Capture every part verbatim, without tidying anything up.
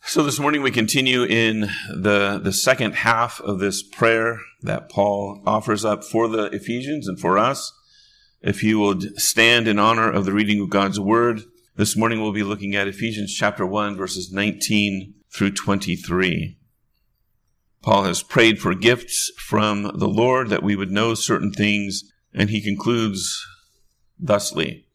So this morning we continue in the, the second half of this prayer that Paul offers up for the Ephesians and for us. If you would stand in honor of the reading of God's Word, this morning we'll be looking at Ephesians chapter one, verses nineteen through twenty-three. Paul has prayed for gifts from the Lord that we would know certain things, and he concludes thusly: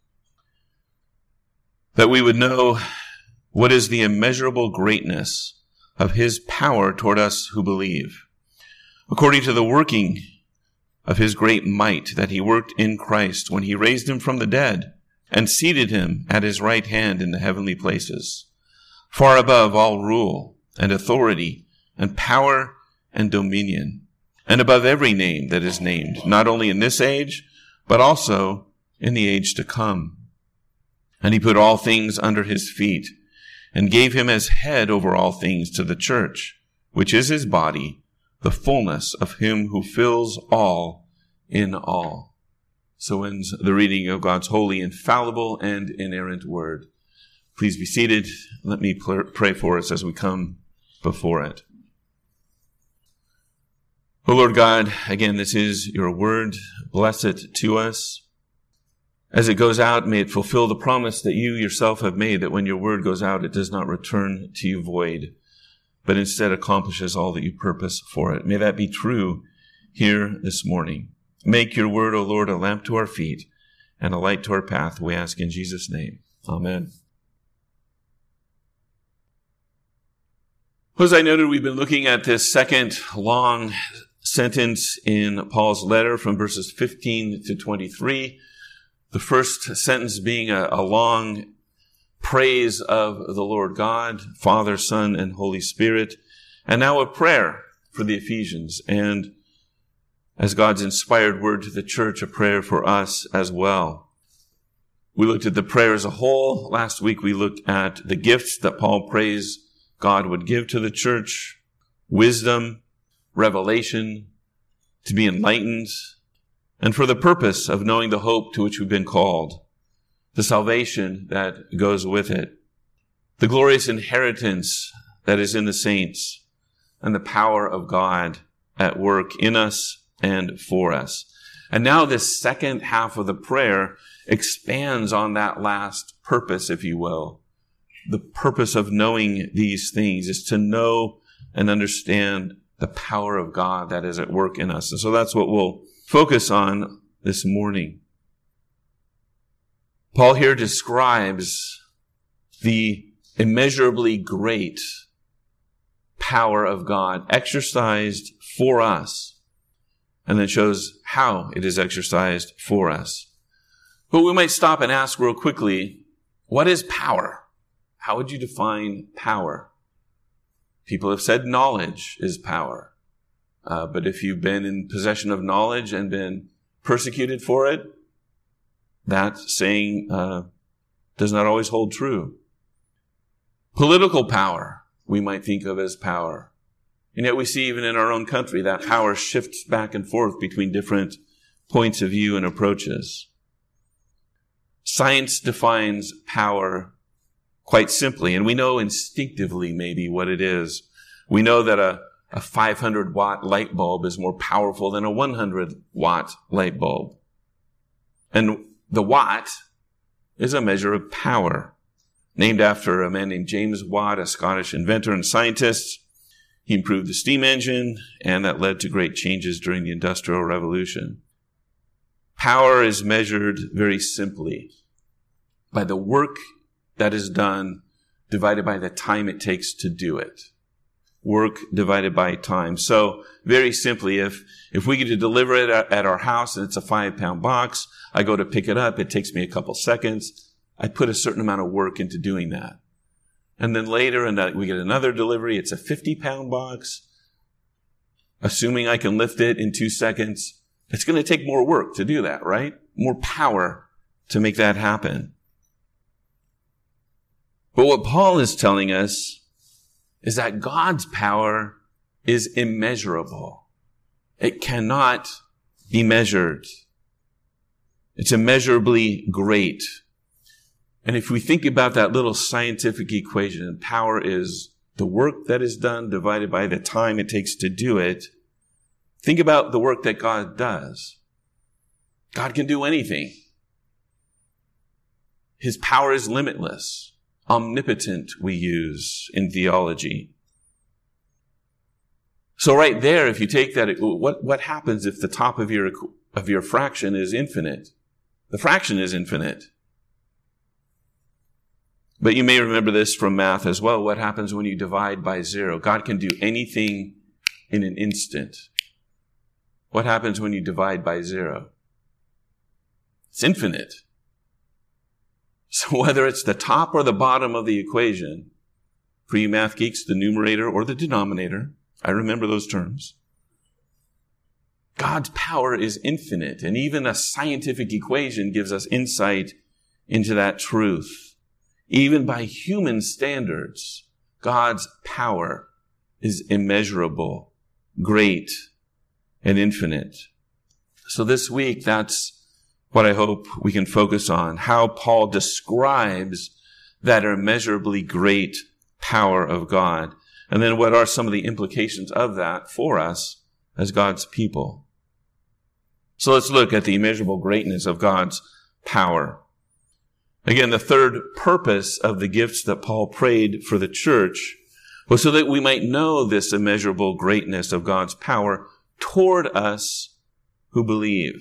that we would know what is the immeasurable greatness of his power toward us who believe, according to the working of his great might that he worked in Christ when he raised him from the dead and seated him at his right hand in the heavenly places, far above all rule and authority and power and dominion, and above every name that is named, not only in this age, but also in the age to come. And he put all things under his feet, and gave him as head over all things to the church, which is his body, the fullness of him who fills all in all. So ends the reading of God's holy, infallible, and inerrant word. Please be seated. Let me pray for us as we come before it. O Lord God, again, this is your word. Bless it to us. As it goes out, may it fulfill the promise that you yourself have made, that when your word goes out, it does not return to you void, but instead accomplishes all that you purpose for it. May that be true here this morning. Make your word, O Lord, a lamp to our feet and a light to our path, we ask in Jesus' name. Amen. As I noted, we've been looking at this second long sentence in Paul's letter from verses fifteen to twenty-three. The first sentence being a, a long praise of the Lord God, Father, Son, and Holy Spirit. And now a prayer for the Ephesians. And as God's inspired word to the church, a prayer for us as well. We looked at the prayer as a whole. Last week we looked at the gifts that Paul prays God would give to the church: wisdom, revelation, to be enlightened, and for the purpose of knowing the hope to which we've been called, the salvation that goes with it, the glorious inheritance that is in the saints, and the power of God at work in us and for us. And now this second half of the prayer expands on that last purpose, if you will. The purpose of knowing these things is to know and understand the power of God that is at work in us. And so that's what we'll focus on this morning. Paul here describes the immeasurably great power of God exercised for us, and then shows how it is exercised for us. But we might stop and ask real quickly, what is power? How would you define power? People have said knowledge is power. Uh, but if you've been in possession of knowledge and been persecuted for it, that saying uh, does not always hold true. Political power, we might think of as power. And yet we see even in our own country that power shifts back and forth between different points of view and approaches. Science defines power quite simply, and we know instinctively maybe what it is. We know that a A five hundred watt light bulb is more powerful than a one hundred watt light bulb. And the watt is a measure of power, named after a man named James Watt, a Scottish inventor and scientist. He improved the steam engine, and that led to great changes during the Industrial Revolution. Power is measured very simply by the work that is done divided by the time it takes to do it. Work divided by time. So very simply, if, if we get to deliver it at, at our house and it's a five pound box, I go to pick it up. It takes me a couple seconds. I put a certain amount of work into doing that. And then later, and we get another delivery. It's a fifty pound box. Assuming I can lift it in two seconds, it's going to take more work to do that, right? More power to make that happen. But what Paul is telling us is that God's power is immeasurable. It cannot be measured. It's immeasurably great. And if we think about that little scientific equation, power is the work that is done divided by the time it takes to do it, think about the work that God does. God can do anything. His power is limitless. Omnipotent, we use in theology. So right there, if you take that, what, what happens if the top of your, of your fraction is infinite? The fraction is infinite. But you may remember this from math as well. What happens when you divide by zero? God can do anything in an instant. What happens when you divide by zero? It's infinite. So whether it's the top or the bottom of the equation, for you math geeks, the numerator or the denominator, I remember those terms. God's power is infinite, and even a scientific equation gives us insight into that truth. Even by human standards, God's power is immeasurable, great, and infinite. So this week, that's what I hope we can focus on, how Paul describes that immeasurably great power of God. And then what are some of the implications of that for us as God's people? So let's look at the immeasurable greatness of God's power. Again, the third purpose of the gifts that Paul prayed for the church was so that we might know this immeasurable greatness of God's power toward us who believe.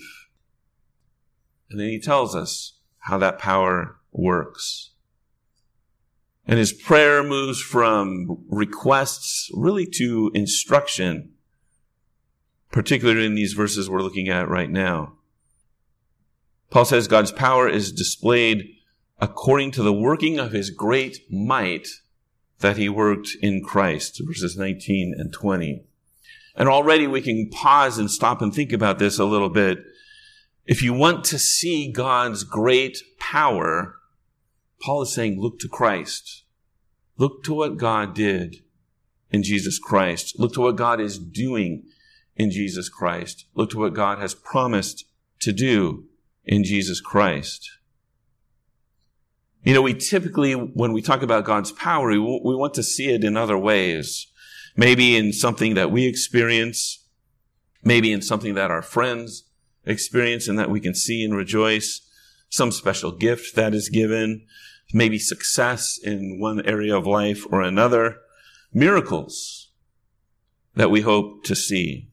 And then he tells us how that power works. And his prayer moves from requests really to instruction, particularly in these verses we're looking at right now. Paul says God's power is displayed according to the working of his great might that he worked in Christ, verses nineteen and twenty. And already we can pause and stop and think about this a little bit. If you want to see God's great power, Paul is saying, look to Christ. Look to what God did in Jesus Christ. Look to what God is doing in Jesus Christ. Look to what God has promised to do in Jesus Christ. You know, we typically, when we talk about God's power, we, we want to see it in other ways. Maybe in something that we experience, maybe in something that our friends experience and that we can see and rejoice, some special gift that is given, maybe success in one area of life or another, miracles that we hope to see.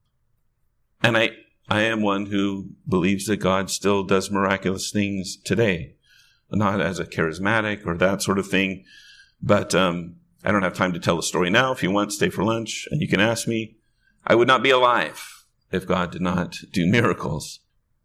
And I, I am one who believes that God still does miraculous things today, not as a charismatic or that sort of thing, but um, I don't have time to tell the story now. If you want, stay for lunch and you can ask me. I would not be alive if God did not do miracles.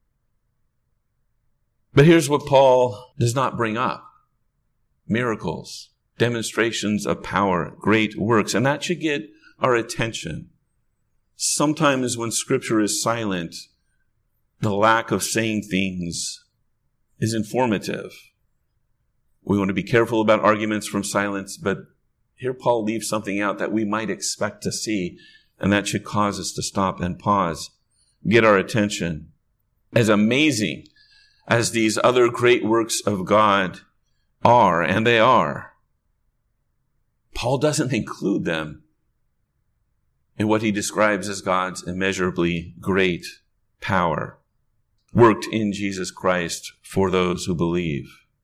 But here's what Paul does not bring up. Miracles, demonstrations of power, great works, and that should get our attention. Sometimes when Scripture is silent, the lack of saying things is informative. We want to be careful about arguments from silence, but here Paul leaves something out that we might expect to see, and that should cause us to stop and pause, get our attention. As amazing as these other great works of God are, and they are, Paul doesn't include them in what he describes as God's immeasurably great power, worked in Jesus Christ for those who believe.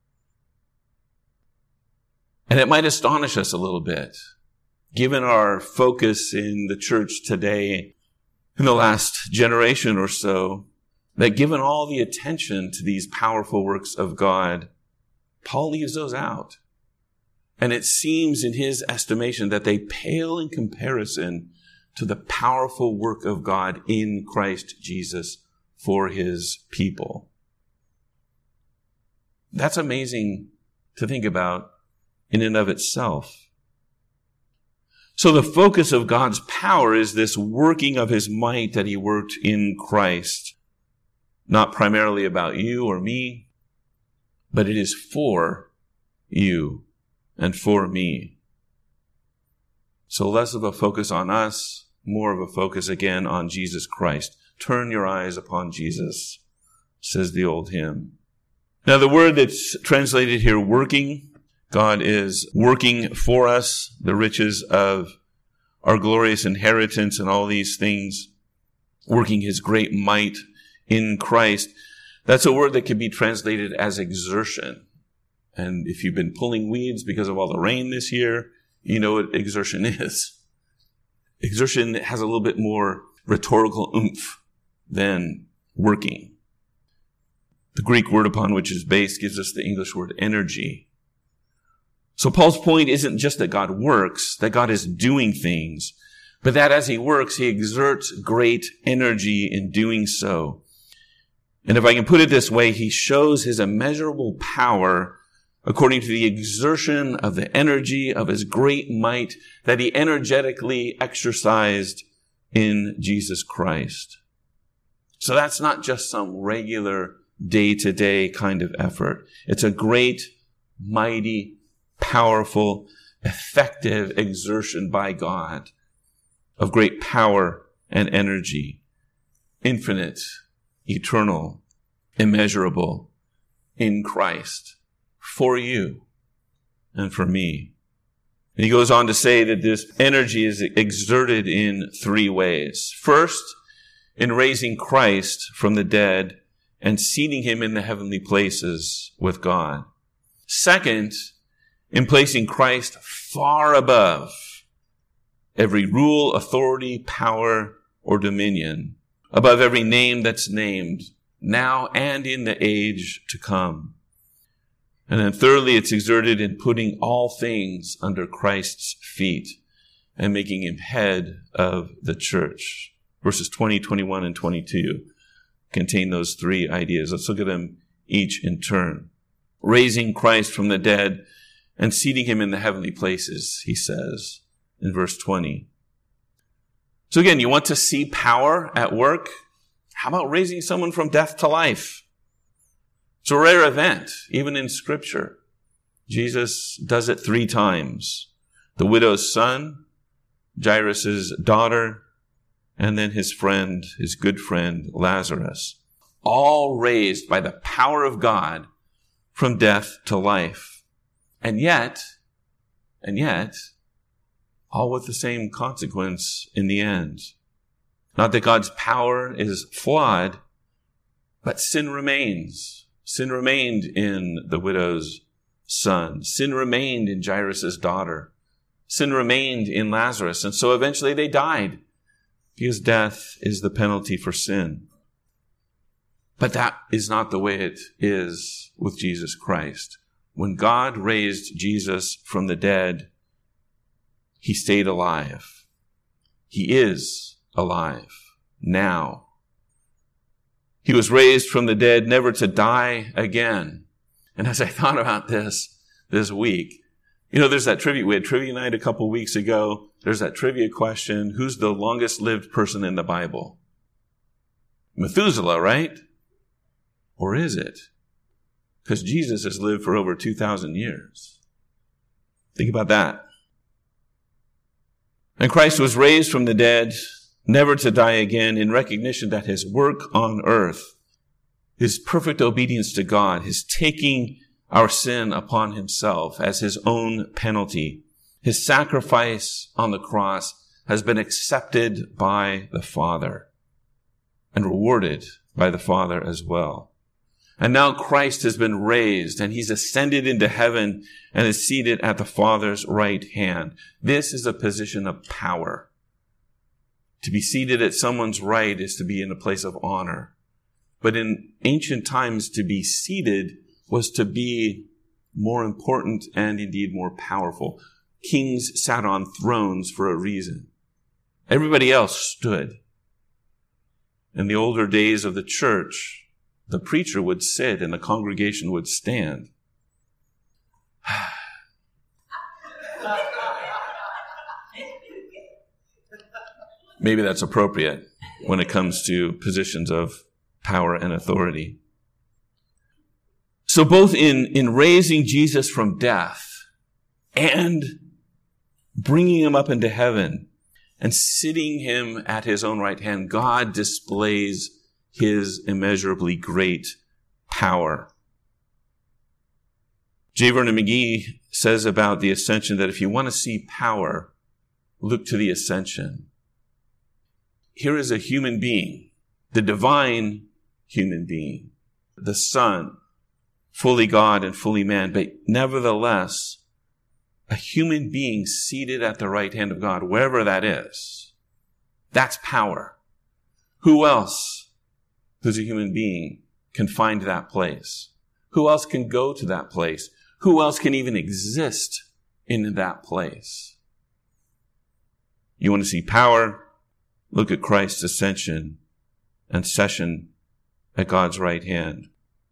And it might astonish us a little bit, given our focus in the church today, in the last generation or so, that given all the attention to these powerful works of God, Paul leaves those out. And it seems in his estimation that they pale in comparison to the powerful work of God in Christ Jesus for his people. That's amazing to think about in and of itself. So the focus of God's power is this working of his might that he worked in Christ. Not primarily about you or me, but it is for you and for me. So less of a focus on us, more of a focus again on Jesus Christ. Turn your eyes upon Jesus, says the old hymn. Now the word that's translated here, working, God is working for us the riches of our glorious inheritance and all these things, working his great might in Christ. That's a word that can be translated as exertion. And if you've been pulling weeds because of all the rain this year, you know what exertion is. Exertion has a little bit more rhetorical oomph than working. The Greek word upon which it's based gives us the English word energy. So Paul's point isn't just that God works, that God is doing things, but that as he works, he exerts great energy in doing so. And if I can put it this way, he shows his immeasurable power according to the exertion of the energy of his great might that he energetically exercised in Jesus Christ. So that's not just some regular day-to-day kind of effort. It's a great, mighty, powerful, effective exertion by God of great power and energy, infinite, eternal, immeasurable, in Christ, for you and for me. And he goes on to say that this energy is exerted in three ways. First, in raising Christ from the dead and seating him in the heavenly places with God. Second, in placing Christ far above every rule, authority, power, or dominion, above every name that's named, now and in the age to come. And then thirdly, it's exerted in putting all things under Christ's feet and making him head of the church. Verses twenty, twenty-one, and twenty-two contain those three ideas. Let's look at them each in turn. Raising Christ from the dead and seating him in the heavenly places, he says in verse twenty. So again, you want to see power at work? How about raising someone from death to life? It's a rare event, even in Scripture. Jesus does it three times. The widow's son, Jairus' daughter, and then his friend, his good friend, Lazarus. All raised by the power of God from death to life. And yet, and yet, all with the same consequence in the end. Not that God's power is flawed, but sin remains. Sin remained in the widow's son. Sin remained in Jairus' daughter. Sin remained in Lazarus. And so eventually they died because death is the penalty for sin. But that is not the way it is with Jesus Christ. When God raised Jesus from the dead, he stayed alive. He is alive now. He was raised from the dead, never to die again. And as I thought about this this week, you know, there's that trivia. We had trivia night a couple weeks ago. There's that trivia question. Who's the longest lived person in the Bible? Methuselah, right? Or is it? Because Jesus has lived for over two thousand years. Think about that. And Christ was raised from the dead, never to die again, in recognition that his work on earth, his perfect obedience to God, his taking our sin upon himself as his own penalty, his sacrifice on the cross has been accepted by the Father and rewarded by the Father as well. And now Christ has been raised and he's ascended into heaven and is seated at the Father's right hand. This is a position of power. To be seated at someone's right is to be in a place of honor. But in ancient times, to be seated was to be more important and indeed more powerful. Kings sat on thrones for a reason. Everybody else stood. In the older days of the church, the preacher would sit and the congregation would stand. Maybe that's appropriate when it comes to positions of power and authority. So both in, in raising Jesus from death and bringing him up into heaven and sitting him at his own right hand, God displays his immeasurably great power. J. Vernon McGee says about the ascension that if you want to see power, look to the ascension. Here is a human being, the divine human being, the Son, fully God and fully man, but nevertheless, a human being seated at the right hand of God, wherever that is. That's power. Who else who's a human being can find that place? Who else can go to that place? Who else can even exist in that place? You want to see power? Look at Christ's ascension and session at God's right hand.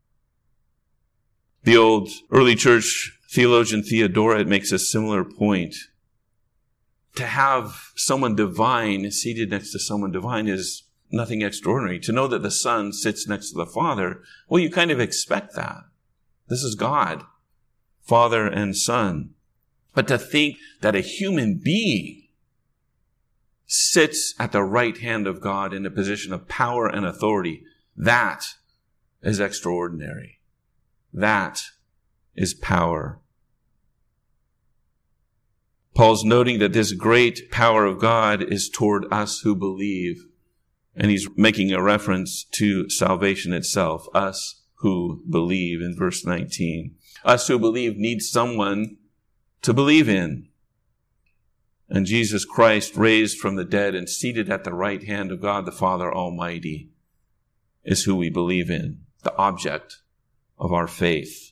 The old early church theologian Theodoret makes a similar point. To have someone divine seated next to someone divine is nothing extraordinary. To know that the Son sits next to the Father, well, you kind of expect that. This is God, Father and Son. But to think that a human being sits at the right hand of God in a position of power and authority, that is extraordinary. That is power. Paul's noting that this great power of God is toward us who believe. And he's making a reference to salvation itself, us who believe in verse nineteen. Us who believe need someone to believe in. And Jesus Christ, raised from the dead and seated at the right hand of God the Father Almighty, is who we believe in, the object of our faith.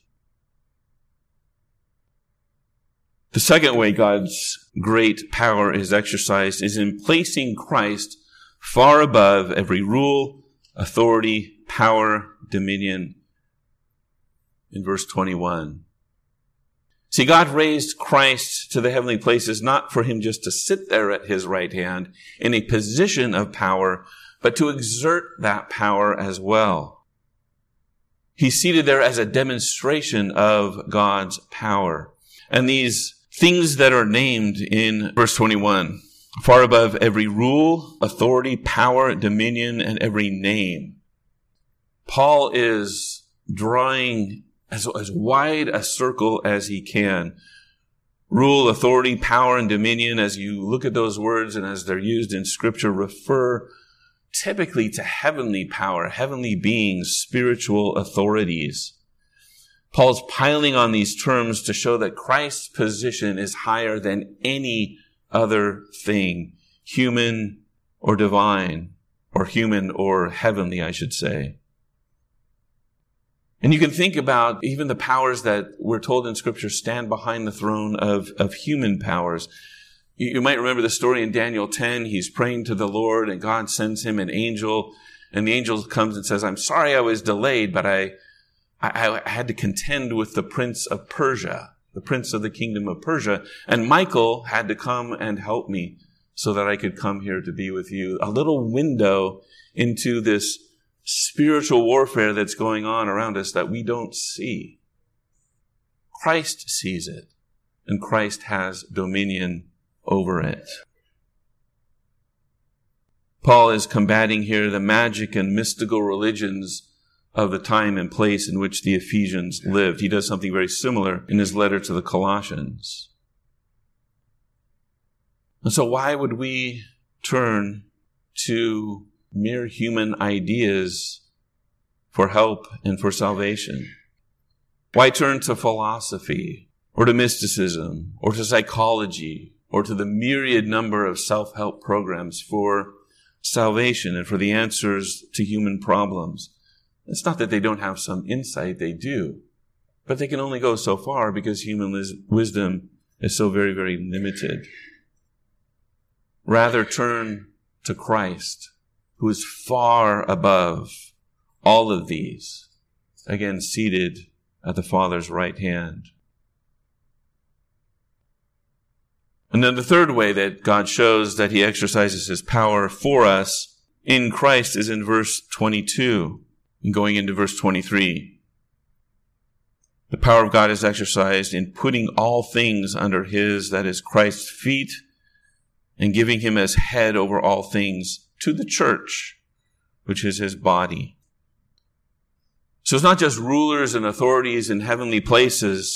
The second way God's great power is exercised is in placing Christ far above every rule, authority, power, dominion. In verse twenty-one. See, God raised Christ to the heavenly places not for him just to sit there at his right hand in a position of power, but to exert that power as well. He's seated there as a demonstration of God's power. And these things that are named in verse twenty-one, far above every rule, authority, power, dominion, and every name. Paul is drawing as, as wide a circle as he can. Rule, authority, power, and dominion, as you look at those words and as they're used in Scripture, refer typically to heavenly power, heavenly beings, spiritual authorities. Paul's piling on these terms to show that Christ's position is higher than any other thing, human or divine, or human or heavenly, I should say. And you can think about even the powers that we're told in Scripture stand behind the throne of, of human powers. You, you might remember the story in Daniel ten. He's praying to the Lord and God sends him an angel. And the angel comes and says, I'm sorry I was delayed, but I, I, I had to contend with the prince of Persia, the prince of the kingdom of Persia. And Michael had to come and help me so that I could come here to be with you. A little window into this spiritual warfare that's going on around us that we don't see. Christ sees it, and Christ has dominion over it. Paul is combating here the magic and mystical religions of the time and place in which the Ephesians lived. He does something very similar in his letter to the Colossians. And so why would we turn to mere human ideas for help and for salvation? Why turn to philosophy or to mysticism or to psychology or to the myriad number of self-help programs for salvation and for the answers to human problems? It's not that they don't have some insight, they do. But they can only go so far because human wisdom is so very, very limited. Rather, turn to Christ, who is far above all of these, again seated at the Father's right hand. And then the third way that God shows that he exercises his power for us in Christ is in verse twenty-two, and going into verse twenty-three. The power of God is exercised in putting all things under his, that is Christ's feet, and giving him as head over all things to the church, which is his body. So it's not just rulers and authorities in heavenly places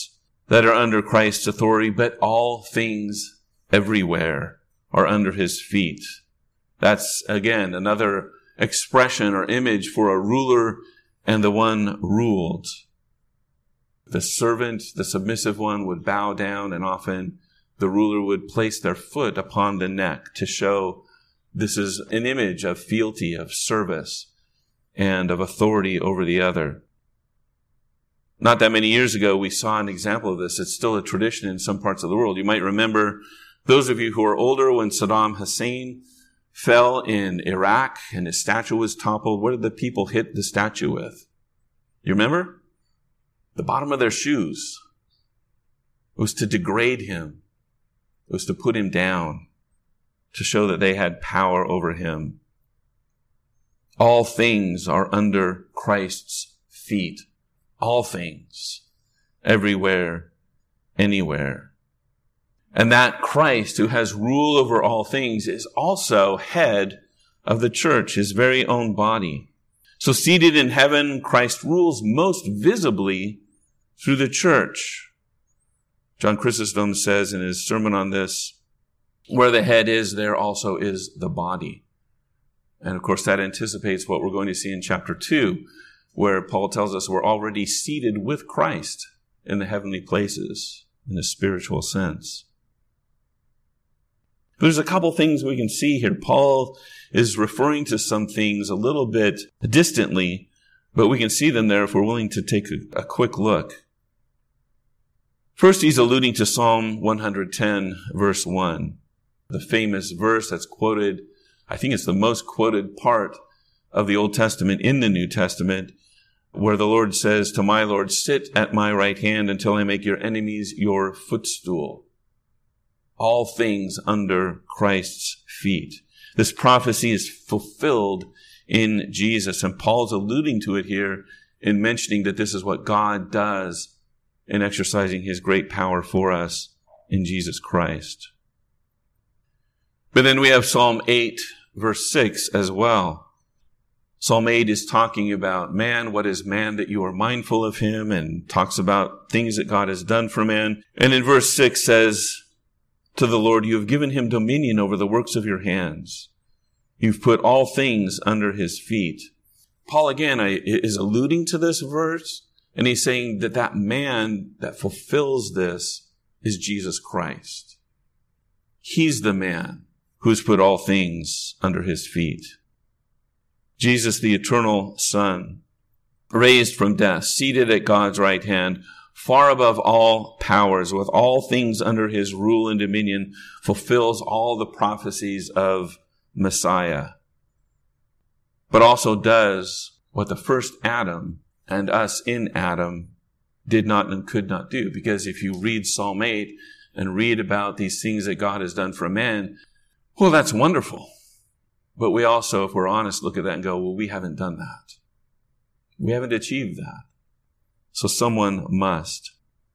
that are under Christ's authority, but all things everywhere are under his feet. That's, again, another expression or image for a ruler and the one ruled. The servant, the submissive one, would bow down, and often the ruler would place their foot upon the neck to show this is an image of fealty, of service, and of authority over the other. Not that many years ago, we saw an example of this. It's still a tradition in some parts of the world. You might remember, those of you who are older, when Saddam Hussein fell in Iraq and his statue was toppled, what did the people hit the statue with? You remember? The bottom of their shoes. It was to degrade him. It was to put him down, to show that they had power over him. All things are under Christ's feet. All things. Everywhere. Anywhere. And that Christ, who has rule over all things, is also head of the church, his very own body. So seated in heaven, Christ rules most visibly through the church. John Chrysostom says in his sermon on this, where the head is, there also is the body. And of course, that anticipates what we're going to see in chapter two, where Paul tells us we're already seated with Christ in the heavenly places, in a spiritual sense. There's a couple things we can see here. Paul is referring to some things a little bit distantly, but we can see them there if we're willing to take a, a quick look. First, he's alluding to Psalm one ten, verse one, the famous verse that's quoted. I think it's the most quoted part of the Old Testament in the New Testament, where the Lord says to my Lord, sit at my right hand until I make your enemies your footstool. All things under Christ's feet. This prophecy is fulfilled in Jesus, and Paul's alluding to it here in mentioning that this is what God does in exercising his great power for us in Jesus Christ. But then we have Psalm eight, verse six as well. Psalm eight is talking about man, what is man that you are mindful of him, and talks about things that God has done for man. And in verse six says, to the Lord, you have given him dominion over the works of your hands. You've put all things under his feet. Paul, again, is alluding to this verse, and he's saying that that man that fulfills this is Jesus Christ. He's the man who's put all things under his feet. Jesus, the eternal Son, raised from death, seated at God's right hand, far above all powers, with all things under his rule and dominion, fulfills all the prophecies of Messiah, but also does what the first Adam and us in Adam did not and could not do. Because if you read Psalm eight and read about these things that God has done for man, well, that's wonderful. But we also, if we're honest, look at that and go, well, we haven't done that. We haven't achieved that. So someone must.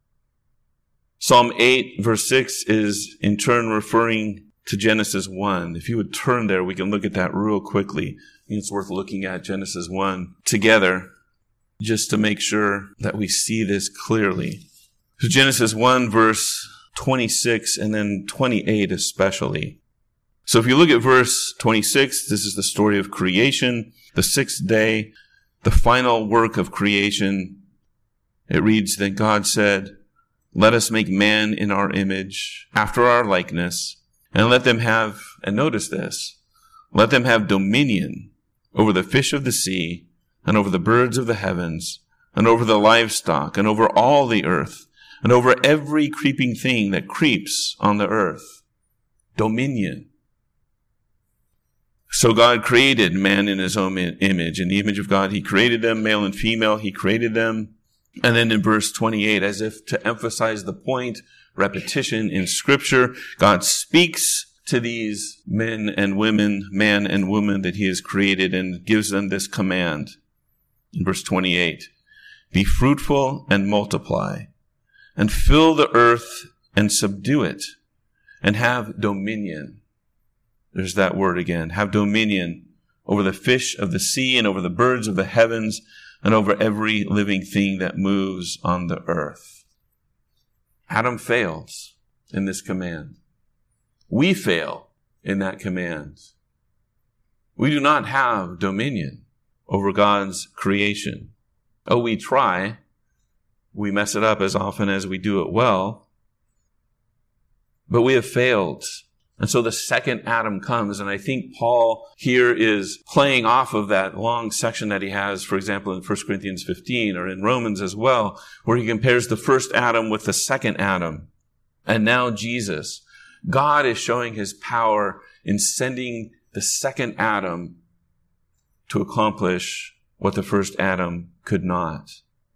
Psalm eight, verse six is in turn referring to Genesis one. If you would turn there, we can look at that real quickly. I think it's worth looking at Genesis one together just to make sure that we see this clearly. So Genesis one, verse twenty-six and then twenty-eight especially. So if you look at verse twenty-six, this is the story of creation, the sixth day, the final work of creation. It reads that God said, let us make man in our image, after our likeness, and let them have, and notice this, let them have dominion over the fish of the sea, and over the birds of the heavens, and over the livestock, and over all the earth, and over every creeping thing that creeps on the earth. Dominion. So God created man in his own image. In the image of God, he created them, male and female, he created them. And then in verse twenty-eight, as if to emphasize the point, repetition in Scripture, God speaks to these men and women, man and woman that he has created, and gives them this command. In verse twenty-eight, be fruitful and multiply, and fill the earth and subdue it, and have dominion. There's that word again. Have dominion over the fish of the sea and over the birds of the heavens and over every living thing that moves on the earth. Adam failed in this command. We fail in that command. We do not have dominion over God's creation. Oh, we try. We mess it up as often as we do it well. But we have failed. And so the second Adam comes, and I think Paul here is playing off of that long section that he has, for example, in First Corinthians fifteen or in Romans as well, where he compares the first Adam with the second Adam. And now Jesus. God is showing his power in sending the second Adam to accomplish what the first Adam could not.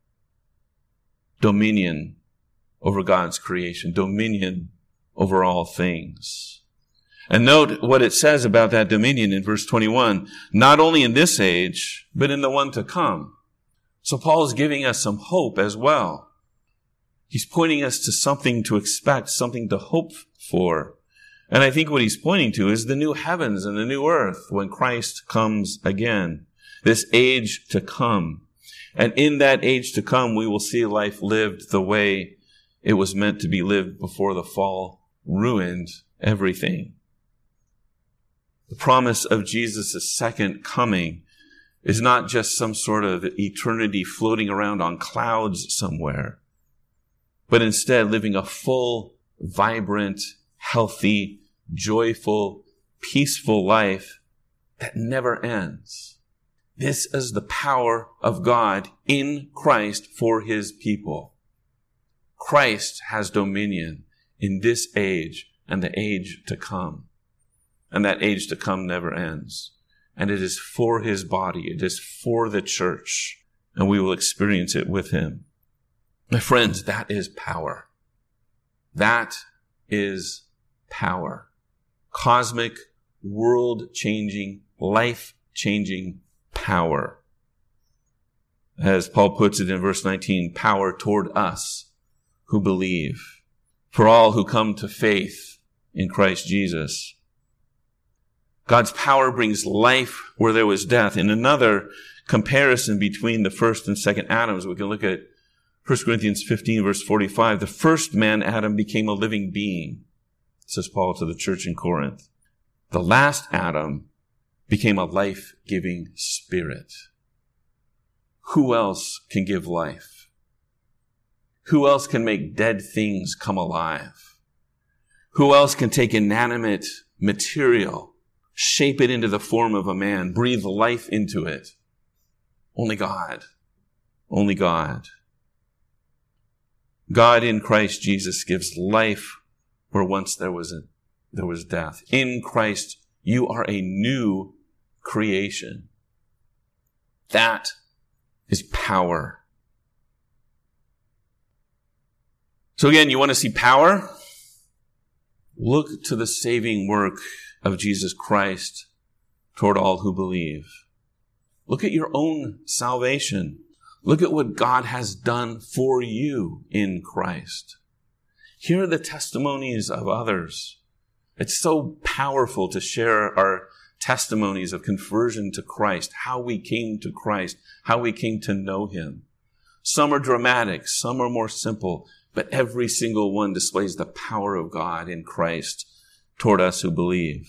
Dominion over God's creation. Dominion over all things. And note what it says about that dominion in verse twenty-one. Not only in this age, but in the one to come. So Paul is giving us some hope as well. He's pointing us to something to expect, something to hope for. And I think what he's pointing to is the new heavens and the new earth when Christ comes again. This age to come. And in that age to come, we will see life lived the way it was meant to be lived before the fall ruined everything. The promise of Jesus' second coming is not just some sort of eternity floating around on clouds somewhere, but instead living a full, vibrant, healthy, joyful, peaceful life that never ends. This is the power of God in Christ for his people. Christ has dominion in this age and the age to come. And that age to come never ends. And it is for his body. It is for the church. And we will experience it with him. My friends, that is power. That is power. Cosmic, world-changing, life-changing power. As Paul puts it in verse nineteen, power toward us who believe. For all who come to faith in Christ Jesus. God's power brings life where there was death. In another comparison between the first and second Adams, we can look at First Corinthians fifteen, verse forty-five. The first man, Adam, became a living being, says Paul to the church in Corinth. The last Adam became a life-giving spirit. Who else can give life? Who else can make dead things come alive? Who else can take inanimate material, shape it into the form of a man, breathe life into it? Only God. Only God. God in Christ Jesus gives life where once there was a, there was death. In Christ, you are a new creation. That is power. So again, you want to see power? Look to the saving work of Jesus Christ toward all who believe. Look at your own salvation. Look at what God has done for you in Christ. Hear the testimonies of others. It's so powerful to share our testimonies of conversion to Christ, how we came to Christ, how we came to know him. Some are dramatic, some are more simple, but every single one displays the power of God in Christ toward us who believe.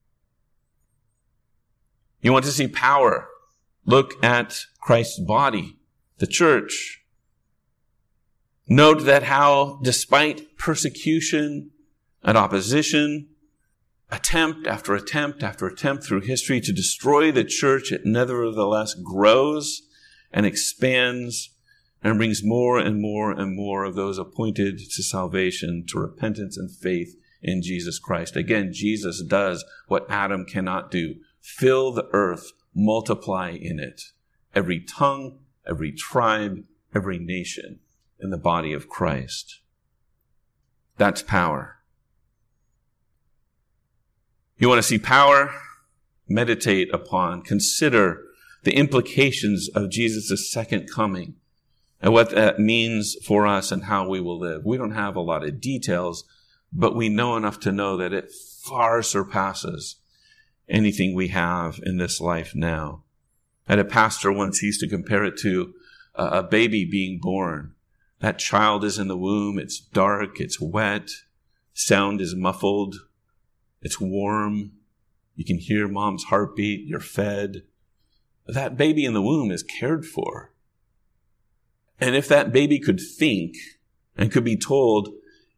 You want to see power? Look at Christ's body, the church. Note that how, despite persecution and opposition, attempt after attempt after attempt through history to destroy the church, it nevertheless grows and expands and brings more and more and more of those appointed to salvation, to repentance and faith in Jesus Christ. Again, Jesus does what Adam cannot do. Fill the earth, multiply in it. Every tongue, every tribe, every nation in the body of Christ. That's power. You want to see power? Meditate upon, consider the implications of Jesus' second coming and what that means for us and how we will live. We don't have a lot of details, but we know enough to know that it far surpasses anything we have in this life now. I had a pastor once, he used to compare it to a baby being born. That child is in the womb. It's dark. It's wet. Sound is muffled. It's warm. You can hear mom's heartbeat. You're fed. That baby in the womb is cared for. And if that baby could think and could be told,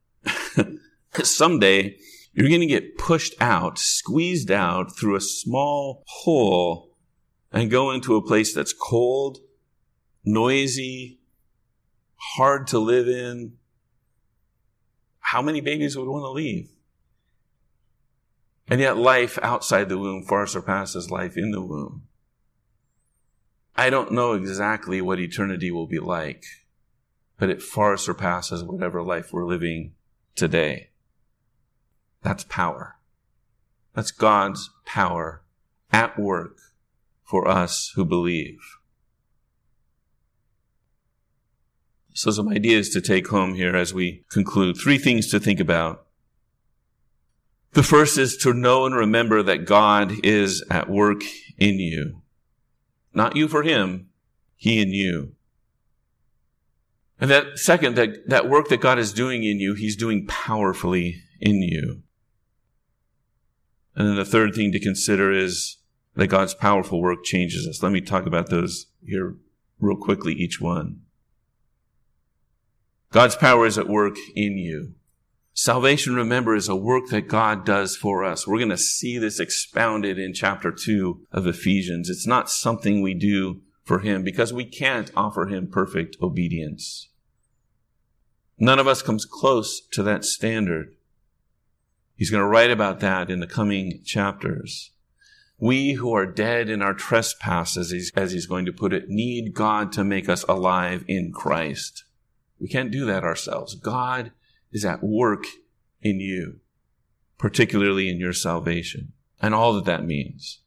someday you're going to get pushed out, squeezed out through a small hole and go into a place that's cold, noisy, hard to live in, how many babies would want to leave? And yet life outside the womb far surpasses life in the womb. I don't know exactly what eternity will be like, but it far surpasses whatever life we're living today. That's power. That's God's power at work for us who believe. So some ideas to take home here as we conclude. Three things to think about. The first is to know and remember that God is at work in you. Not you for him, he in you. And that second, that, that work that God is doing in you, he's doing powerfully in you. And then the third thing to consider is that God's powerful work changes us. Let me talk about those here real quickly, each one. God's power is at work in you. Salvation, remember, is a work that God does for us. We're going to see this expounded in chapter two of Ephesians. It's not something we do for him because we can't offer him perfect obedience. None of us comes close to that standard. He's going to write about that in the coming chapters. We who are dead in our trespasses, as he's going to put it, need God to make us alive in Christ. We can't do that ourselves. God is at work in you, particularly in your salvation, and all that that means.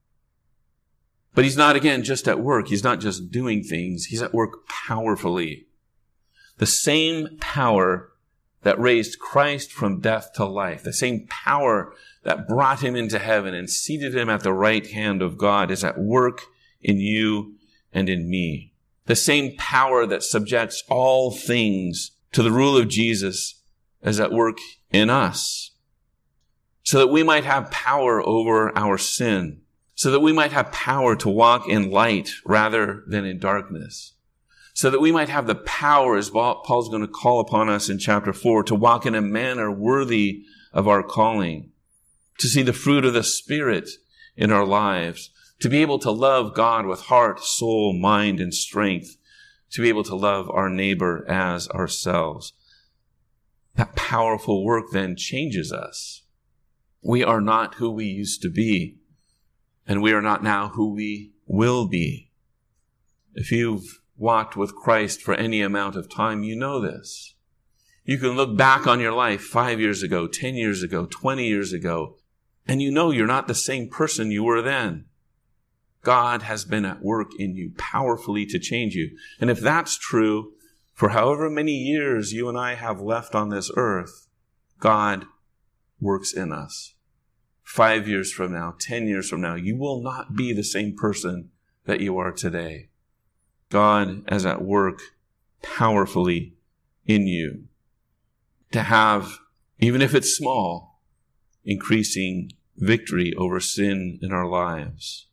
But he's not, again, just at work. He's not just doing things. He's at work powerfully. The same power that raised Christ from death to life, the same power that brought him into heaven and seated him at the right hand of God is at work in you and in me. The same power that subjects all things to the rule of Jesus is at work in us, so that we might have power over our sin, so that we might have power to walk in light rather than in darkness, so that we might have the power, as Paul's going to call upon us in chapter four, to walk in a manner worthy of our calling, to see the fruit of the Spirit in our lives, to be able to love God with heart, soul, mind, and strength, to be able to love our neighbor as ourselves. That powerful work then changes us. We are not who we used to be, and we are not now who we will be. If you've walked with Christ for any amount of time, you know this. You can look back on your life five years ago, ten years ago, twenty years ago, and you know you're not the same person you were then. God has been at work in you powerfully to change you. And if that's true, for however many years you and I have left on this earth, God works in us. Five years from now, ten years from now, you will not be the same person that you are today. God is at work powerfully in you to have, even if it's small, increasing victory over sin in our lives.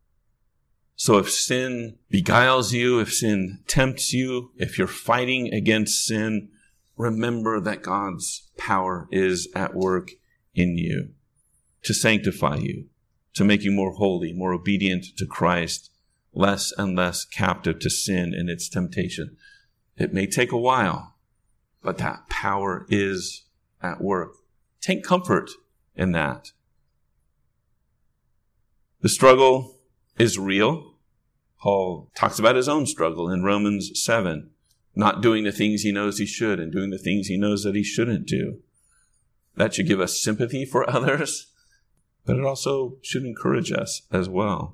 So if sin beguiles you, if sin tempts you, if you're fighting against sin, remember that God's power is at work in you to sanctify you, to make you more holy, more obedient to Christ, less and less captive to sin and its temptation. It may take a while, but that power is at work. Take comfort in that. The struggle is real. Paul talks about his own struggle in Romans seven, not doing the things he knows he should and doing the things he knows that he shouldn't do. That should give us sympathy for others, but it also should encourage us as well.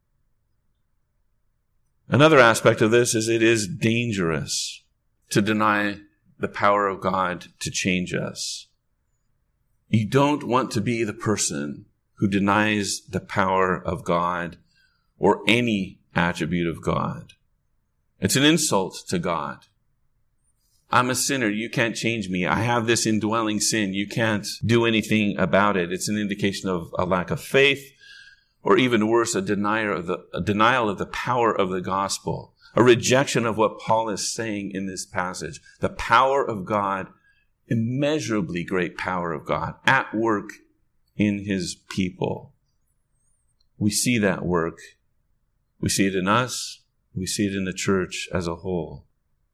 Another aspect of this is it is dangerous to deny the power of God to change us. You don't want to be the person who denies the power of God or any attribute of God. It's an insult to God. I'm a sinner. You can't change me. I have this indwelling sin. You can't do anything about it. It's an indication of a lack of faith, or even worse, a denial of the, a denial of the power of the gospel, a rejection of what Paul is saying in this passage. The power of God, immeasurably great power of God at work in his people. We see that work. We see it in us. We see it in the church as a whole.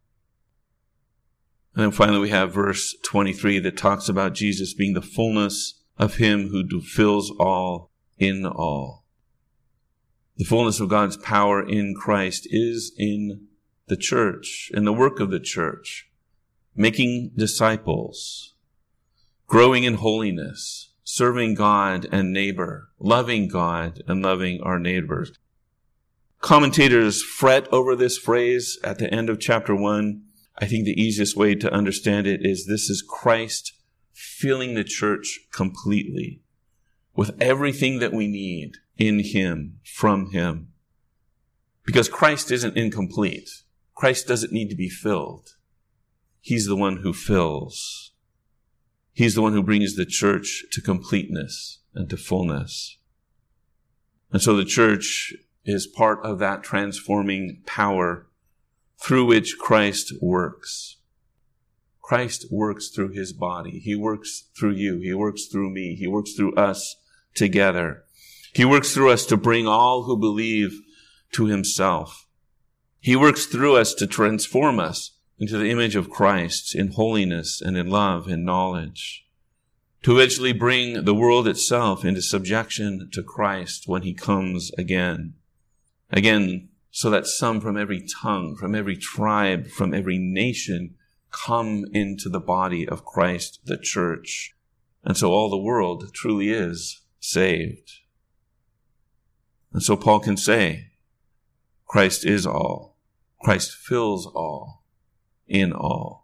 And then finally we have verse twenty-three that talks about Jesus being the fullness of him who fills all in all. The fullness of God's power in Christ is in the church, in the work of the church, making disciples, growing in holiness, serving God and neighbor, loving God and loving our neighbors. Commentators fret over this phrase at the end of chapter one. I think the easiest way to understand it is this is Christ filling the church completely with everything that we need in him, from him. Because Christ isn't incomplete. Christ doesn't need to be filled. He's the one who fills. He's the one who brings the church to completeness and to fullness. And so the church is part of that transforming power through which Christ works. Christ works through his body. He works through you. He works through me. He works through us together. He works through us to bring all who believe to himself. He works through us to transform us into the image of Christ in holiness and in love and knowledge, to eventually bring the world itself into subjection to Christ when he comes again. Again, so that some from every tongue, from every tribe, from every nation come into the body of Christ, the church. And so all the world truly is saved. And so Paul can say, Christ is all. Christ fills all in all.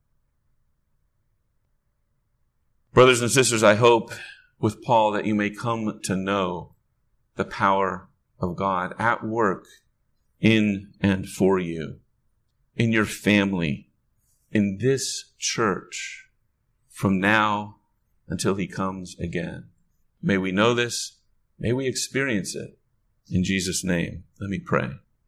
Brothers and sisters, I hope with Paul that you may come to know the power of God at work in and for you, in your family, in this church, from now until he comes again. May we know this. May we experience it. In Jesus' name, let me pray.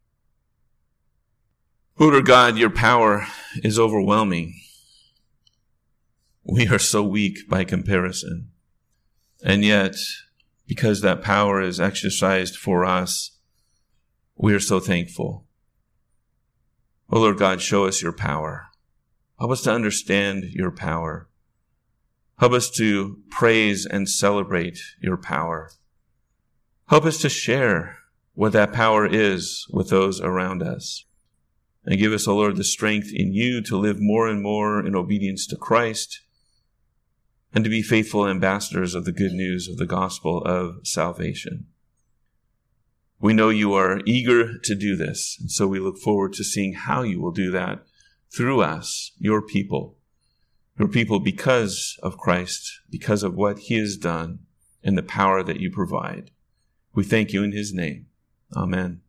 Lord God, your power is overwhelming. We are so weak by comparison. And yet, because that power is exercised for us, we are so thankful. Oh Lord God, show us your power. Help us to understand your power. Help us to praise and celebrate your power. Help us to share what that power is with those around us. And give us, O Lord, the strength in you to live more and more in obedience to Christ and to be faithful ambassadors of the good news of the gospel of salvation. We know you are eager to do this, and so we look forward to seeing how you will do that through us, your people. Your people because of Christ, because of what he has done and the power that you provide. We thank you in his name. Amen.